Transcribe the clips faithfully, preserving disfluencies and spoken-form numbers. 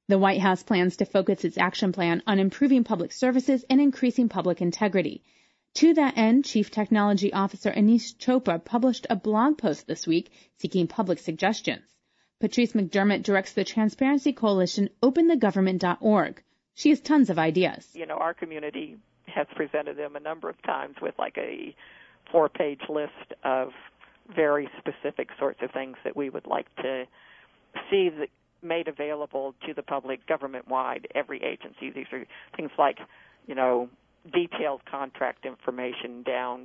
The White House plans to focus its action plan on improving public services and increasing public integrity. To that end, Chief Technology Officer Anish Chopra published a blog post this week seeking public suggestions. Patrice McDermott directs the transparency coalition open the government dot org. She has tons of ideas. You know, our community has presented them a number of times with like a four-page list of very specific sorts of things that we would like to see that made available to the public government-wide, every agency. These are things like, you know, detailed contract information down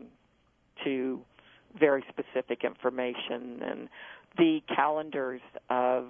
to very specific information, and the calendars of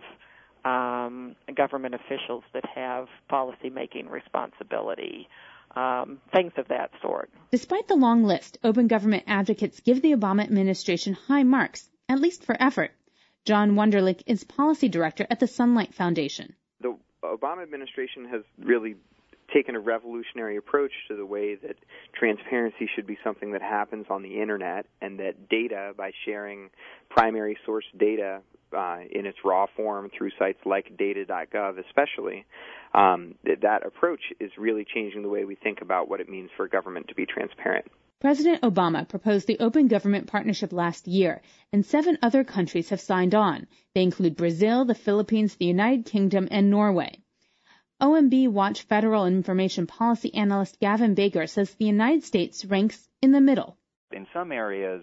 um, government officials that have policy-making responsibility, um, things of that sort. Despite the long list, open government advocates give the Obama administration high marks, at least for effort. John Wunderlich is policy director at the Sunlight Foundation. The Obama administration has really taken a revolutionary approach to the way that transparency should be something that happens on the Internet, and that data, by sharing primary source data uh, in its raw form through sites like data dot gov especially, um, that approach is really changing the way we think about what it means for government to be transparent. President Obama proposed the Open Government Partnership last year, and seven other countries have signed on. They include Brazil, the Philippines, the United Kingdom, and Norway. O M B Watch Federal Information Policy Analyst Gavin Baker says the United States ranks in the middle. In some areas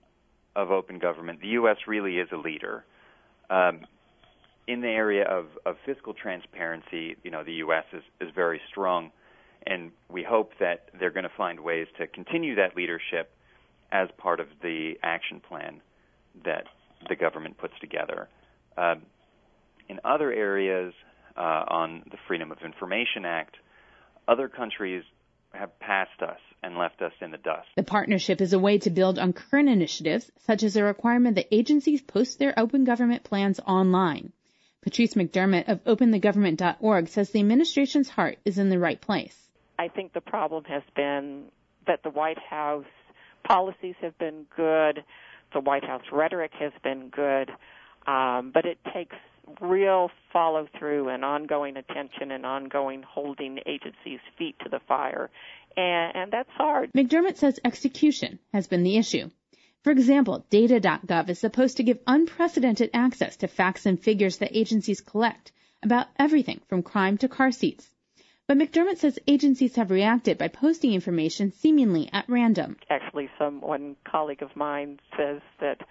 of open government, the U S really is a leader. Um, in the area of, of fiscal transparency, you know, the U S is, is very strong. And we hope that they're going to find ways to continue that leadership as part of the action plan that the government puts together. Um, in other areas, uh, on the Freedom of Information Act, other countries have passed us and left us in the dust. The partnership is a way to build on current initiatives, such as a requirement that agencies post their open government plans online. Patrice McDermott of open the government dot org says the administration's heart is in the right place. I think the problem has been that the White House policies have been good, the White House rhetoric has been good, um, but it takes real follow-through and ongoing attention and ongoing holding agencies' feet to the fire, and, and that's hard. McDermott says execution has been the issue. For example, data dot gov is supposed to give unprecedented access to facts and figures that agencies collect about everything from crime to car seats. But McDermott says agencies have reacted by posting information seemingly at random. Actually, some one colleague of mine says that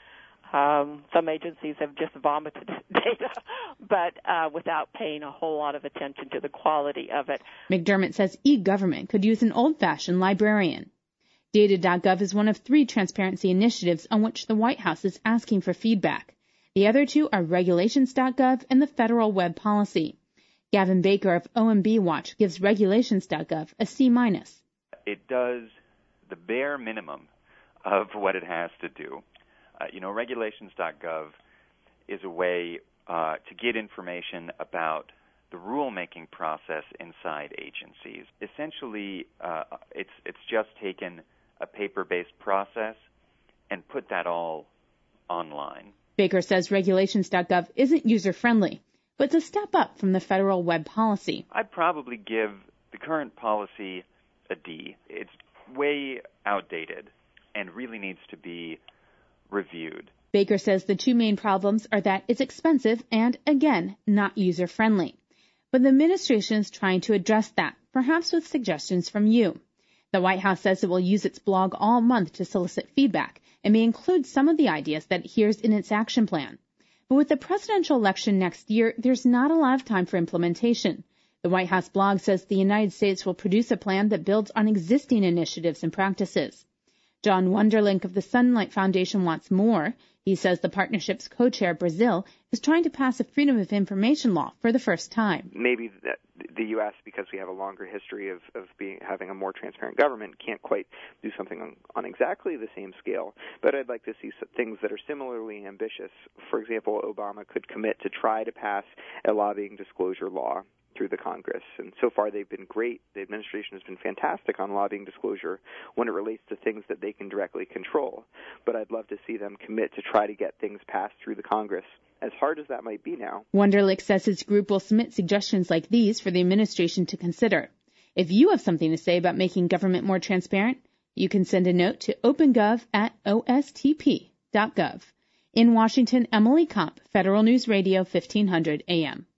um, some agencies have just vomited data, but uh, without paying a whole lot of attention to the quality of it. McDermott says e-government could use an old-fashioned librarian. data dot gov is one of three transparency initiatives on which the White House is asking for feedback. The other two are regulations dot gov and the Federal Web Policy. Gavin Baker of O M B Watch gives regulations dot gov a C minus. It does the bare minimum of what it has to do. Uh, you know, regulations dot gov is a way uh, to get information about the rulemaking process inside agencies. Essentially, uh, it's it's just taken a paper-based process and put that all online. Baker says regulations dot gov isn't user-friendly, but it's a step up from the Federal Web Policy. I'd probably give the current policy a D. It's way outdated and really needs to be reviewed. Baker says the two main problems are that it's expensive and, again, not user-friendly. But the administration is trying to address that, perhaps with suggestions from you. The White House says it will use its blog all month to solicit feedback and may include some of the ideas that it hears in its action plan. But with the presidential election next year, there's not a lot of time for implementation. The White House blog says the United States will produce a plan that builds on existing initiatives and practices. John Wunderlich of the Sunlight Foundation wants more. He says the partnership's co-chair, Brazil, is trying to pass a Freedom of Information law for the first time. Maybe the U S, because we have a longer history of, of being having a more transparent government, can't quite do something on, on exactly the same scale. But I'd like to see things that are similarly ambitious. For example, Obama could commit to try to pass a lobbying disclosure law through the Congress. And so far they've been great. The administration has been fantastic on lobbying disclosure when it relates to things that they can directly control. But I'd love to see them commit to try to get things passed through the Congress, as hard as that might be now. Wunderlich says his group will submit suggestions like these for the administration to consider. If you have something to say about making government more transparent, you can send a note to opengov at o s t p dot gov. In Washington, Emily Kopp, Federal News Radio, fifteen hundred A M.